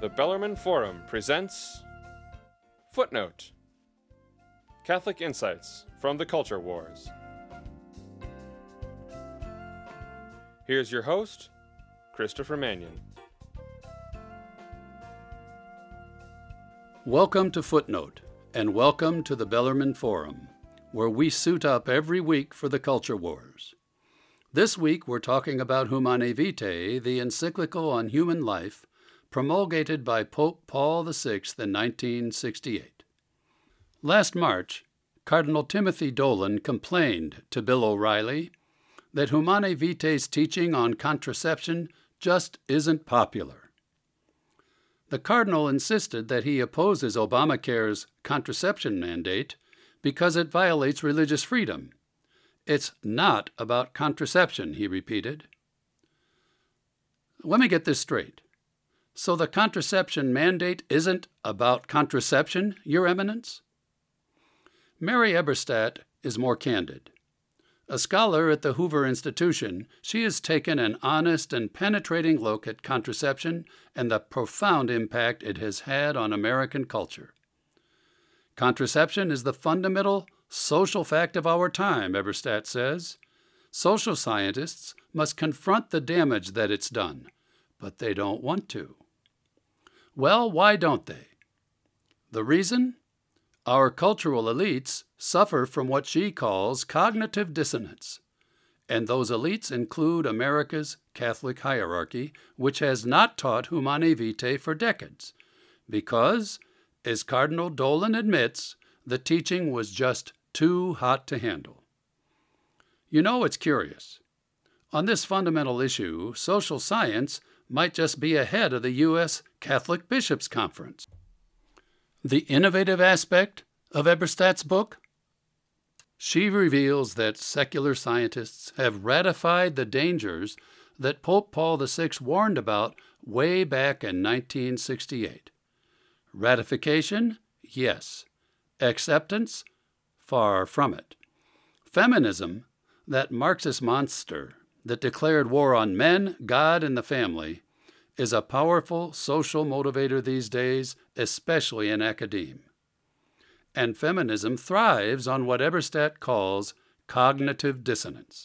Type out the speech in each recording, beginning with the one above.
The Bellarmine Forum presents Footnote: Catholic Insights from the Culture Wars. Here's your host, Christopher Mannion. Welcome to Footnote, and welcome to the Bellarmine Forum, where we suit up every week for the Culture Wars. This week we're talking about Humanae Vitae, the encyclical on human life, promulgated by Pope Paul VI in 1968. Last March, Cardinal Timothy Dolan complained to Bill O'Reilly that Humanae Vitae's teaching on contraception just isn't popular. The Cardinal insisted that he opposes Obamacare's contraception mandate because it violates religious freedom. It's not about contraception, he repeated. Let me get this straight. So the contraception mandate isn't about contraception, Your Eminence? Mary Eberstadt is more candid. A scholar at the Hoover Institution, she has taken an honest and penetrating look at contraception and the profound impact it has had on American culture. Contraception is the fundamental social fact of our time, Eberstadt says. Social scientists must confront the damage that it's done, but they don't want to. Well, why don't they? The reason? Our cultural elites suffer from what she calls cognitive dissonance, and those elites include America's Catholic hierarchy, which has not taught Humanae Vitae for decades, because, as Cardinal Dolan admits, the teaching was just too hot to handle. You know, it's curious. On this fundamental issue, social science might just be ahead of the U.S. Catholic Bishops' Conference. The innovative aspect of Eberstadt's book? She reveals that secular scientists have ratified the dangers that Pope Paul VI warned about way back in 1968. Ratification? Yes. Acceptance? Far from it. Feminism, that Marxist monster that declared war on men, God, and the family, is a powerful social motivator these days, especially in academe. And feminism thrives on what Eberstadt calls cognitive dissonance.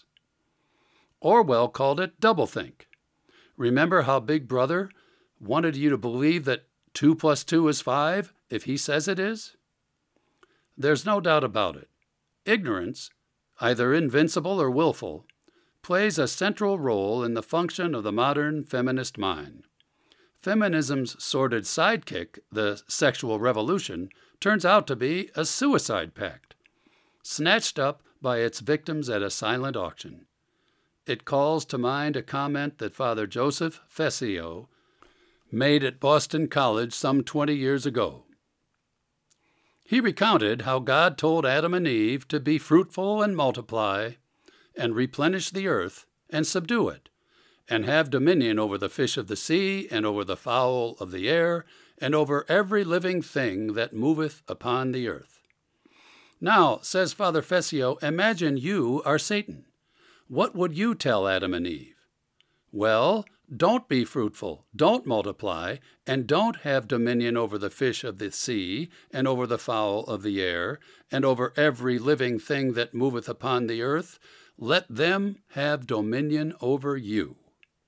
Orwell called it doublethink. Remember how Big Brother wanted you to believe that 2 + 2 is 5 if he says it is? There's no doubt about it. Ignorance, either invincible or willful, plays a central role in the function of the modern feminist mind. Feminism's sordid sidekick, the sexual revolution, turns out to be a suicide pact, snatched up by its victims at a silent auction. It calls to mind a comment that Father Joseph Fessio made at Boston College some 20 years ago. He recounted how God told Adam and Eve to be fruitful and multiply, and replenish the earth, and subdue it, and have dominion over the fish of the sea, and over the fowl of the air, and over every living thing that moveth upon the earth. Now, says Father Fessio, imagine you are Satan. What would you tell Adam and Eve? Well, don't be fruitful, don't multiply, and don't have dominion over the fish of the sea, and over the fowl of the air, and over every living thing that moveth upon the earth. Let them have dominion over you.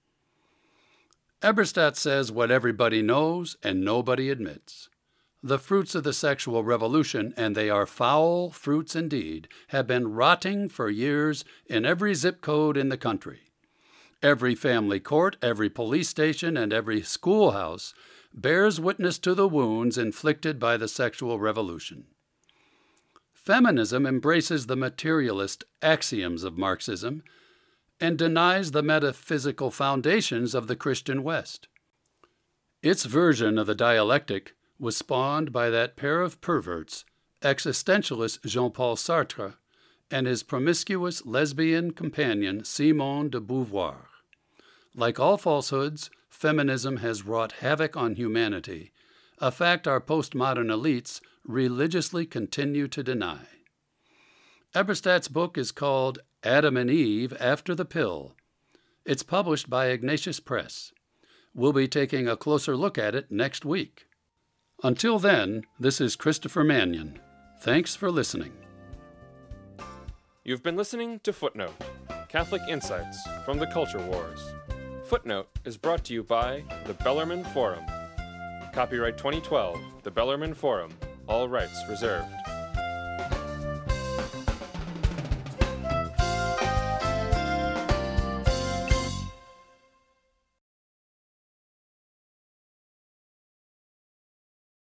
Eberstadt says what everybody knows and nobody admits. The fruits of the sexual revolution, and they are foul fruits indeed, have been rotting for years in every zip code in the country. Every family court, every police station, and every schoolhouse bears witness to the wounds inflicted by the sexual revolution. Feminism embraces the materialist axioms of Marxism and denies the metaphysical foundations of the Christian West. Its version of the dialectic was spawned by that pair of perverts, existentialist Jean-Paul Sartre and his promiscuous lesbian companion Simone de Beauvoir. Like all falsehoods, feminism has wrought havoc on humanity, a fact our postmodern elites religiously continue to deny. Eberstadt's book is called Adam and Eve After the Pill. It's published by Ignatius Press. we'll be taking a closer look at it next week. Until then, this is Christopher Mannion. Thanks for listening. You've been listening to Footnote, Catholic Insights from the Culture Wars. Footnote is brought to you by the Bellarmine Forum. Copyright 2012, the Bellarmine Forum. All rights reserved.